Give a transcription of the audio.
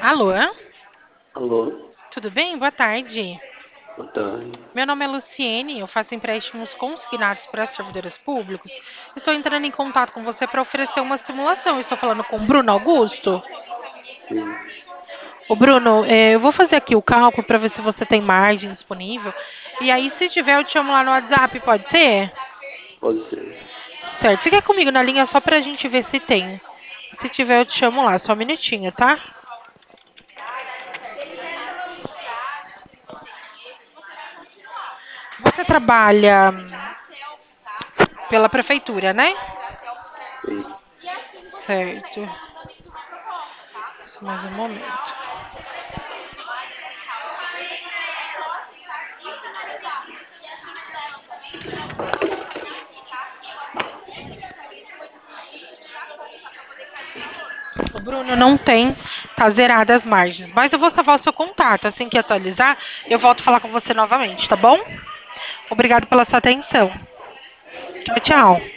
Alô, Alô, tudo bem? Boa tarde. boa tarde. Meu nome é Luciene, eu faço empréstimos consignados para servidores públicos. Estou entrando em contato com você para oferecer uma simulação. Estou falando com o Bruno Augusto. Sim, Ô, Bruno, eu vou fazer aqui o cálculo para ver se você tem margem disponível. E aí, se tiver, eu te chamo lá no WhatsApp, pode ser? pode ser. Certo. Fica comigo na linha só para a gente ver se tem. Se tiver, eu te chamo lá. Só um minutinho, tá? Você trabalha pela prefeitura, né? Sim. Certo. Só mais um momento. O Bruno não tem, tá zerada as margens. Mas eu vou salvar o seu contato. Assim que atualizar, eu volto a falar com você novamente, tá bom? Obrigado pela sua atenção. Tchau, tchau.